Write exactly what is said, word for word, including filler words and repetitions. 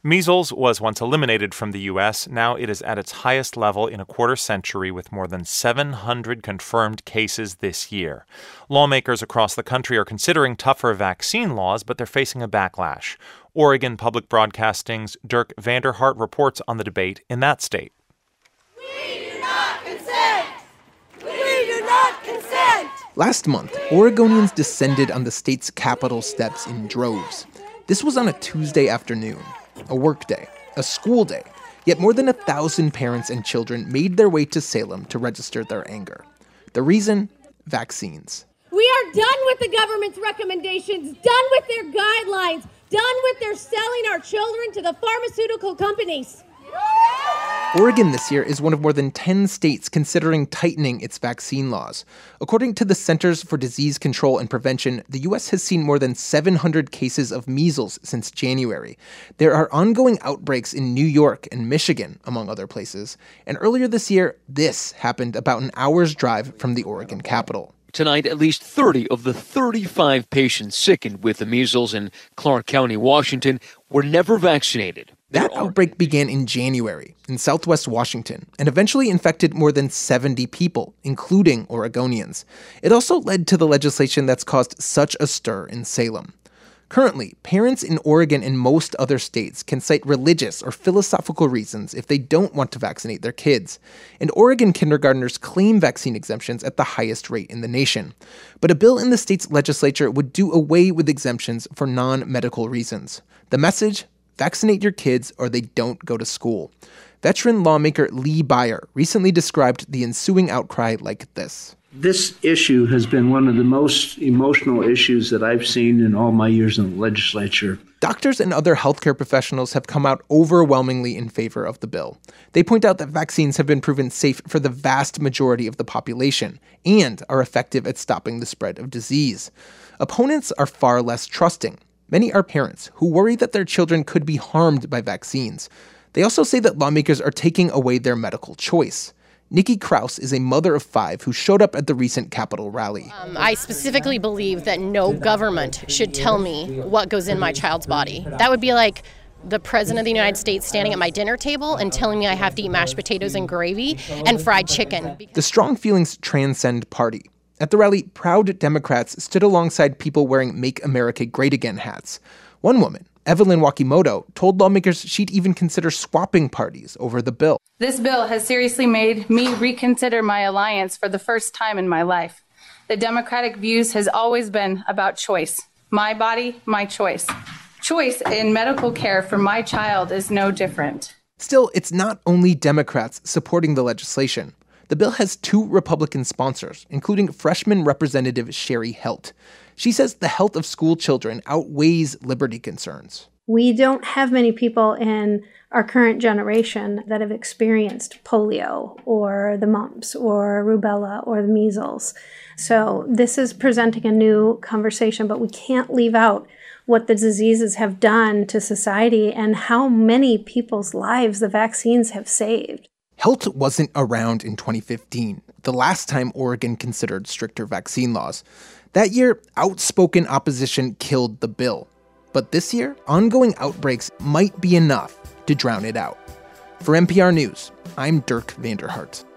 Measles was once eliminated from the U S. Now it is at its highest level in a quarter century with more than seven hundred confirmed cases this year. Lawmakers across the country are considering tougher vaccine laws, but they're facing a backlash. Oregon Public Broadcasting's Dirk Vanderhart reports on the debate in that state. We do not consent! We do not consent! Last month, Oregonians descended on the state's Capitol steps in droves. This was on a Tuesday afternoon. A work day, a school day, yet more than a thousand parents and children made their way to Salem to register their anger. The reason? Vaccines. We are done with the government's recommendations, done with their guidelines, done with their selling our children to the pharmaceutical companies. Oregon this year is one of more than ten states considering tightening its vaccine laws. According to the Centers for Disease Control and Prevention, the U S has seen more than seven hundred cases of measles since January. There are ongoing outbreaks in New York and Michigan, among other places. And earlier this year, this happened about an hour's drive from the Oregon Capitol. Tonight, at least thirty of the thirty-five patients sickened with the measles in Clark County, Washington, were never vaccinated. That outbreak began in January in southwest Washington and eventually infected more than seventy people, including Oregonians. It also led to the legislation that's caused such a stir in Salem. Currently, parents in Oregon and most other states can cite religious or philosophical reasons if they don't want to vaccinate their kids. And Oregon kindergartners claim vaccine exemptions at the highest rate in the nation. But a bill in the state's legislature would do away with exemptions for non-medical reasons. The message? Vaccinate your kids or they don't go to school. Veteran lawmaker Lee Beyer recently described the ensuing outcry like this. This issue has been one of the most emotional issues that I've seen in all my years in the legislature. Doctors and other healthcare professionals have come out overwhelmingly in favor of the bill. They point out that vaccines have been proven safe for the vast majority of the population and are effective at stopping the spread of disease. Opponents are far less trusting. Many are parents who worry that their children could be harmed by vaccines. They also say that lawmakers are taking away their medical choice. Nikki Kraus is a mother of five who showed up at the recent Capitol rally. Um, I specifically believe that no government should tell me what goes in my child's body. That would be like the President of the United States standing at my dinner table and telling me I have to eat mashed potatoes and gravy and fried chicken. The strong feelings transcend party. At the rally, proud Democrats stood alongside people wearing Make America Great Again hats. One woman, Evelyn Wakimoto, told lawmakers she'd even consider swapping parties over the bill. This bill has seriously made me reconsider my alliance for the first time in my life. The Democratic views has always been about choice. My body, my choice. Choice in medical care for my child is no different. Still, it's not only Democrats supporting the legislation. The bill has two Republican sponsors, including freshman Representative Sherry Helt. She says the health of school children outweighs liberty concerns. We don't have many people in our current generation that have experienced polio or the mumps or rubella or the measles. So this is presenting a new conversation, but we can't leave out what the diseases have done to society and how many people's lives the vaccines have saved. Helt wasn't around in twenty fifteen, the last time Oregon considered stricter vaccine laws. That year, outspoken opposition killed the bill. But this year, ongoing outbreaks might be enough to drown it out. For N P R News, I'm Dirk Vanderhart.